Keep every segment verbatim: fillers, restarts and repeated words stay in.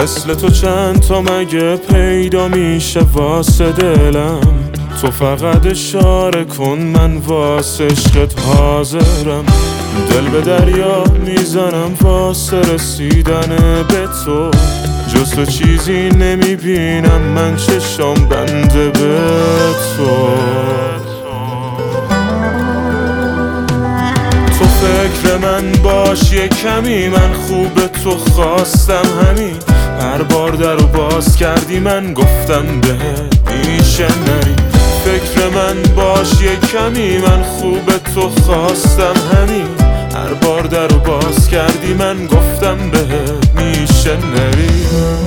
مثل تو چند تا مگه پیدا میشه واسه دلم؟ تو فقط اشاره کن من واسه عشقت حاضرم. دل به دریا میزنم واسه رسیدن به تو، جز تو چیزی نمیبینم من چشم بنده به تو. تو فکر من باش یه کمی، من خوب تو خواستم همین. هر بار درو باز کردی من گفتم بهت میشه نری. فکر من باش یه کمی، من خوب تو خواستم همین. هر بار درو باز کردی من گفتم بهت میشه نری.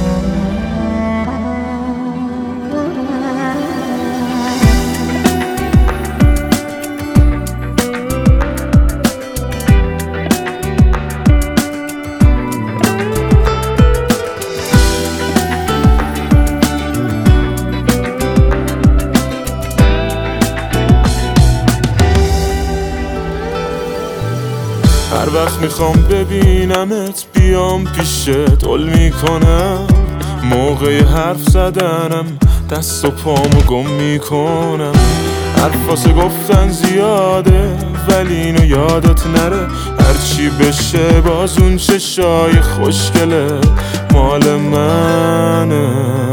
هر وقت میخوام ببینمت بیام پیشت عل میکنم. موقع حرف زدنم دست و پامو گم میکنم. حرفاسه گفتن زیاده ولی اینو یادت نره. هرچی بشه باز اون چشای خوشگله مال منه،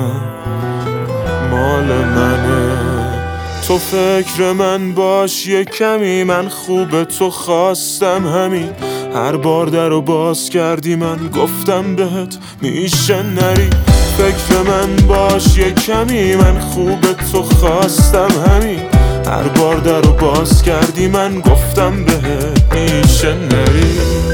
مال منه. تو فکر من باش یه کمی، من خوب تو خواستم همین. هر بار درو باز کردی من گفتم بهت میشه نری. فکر من باش یه کمی، من خوب تو خواستم همین. هر بار درو باز کردی من گفتم بهت میشه نری.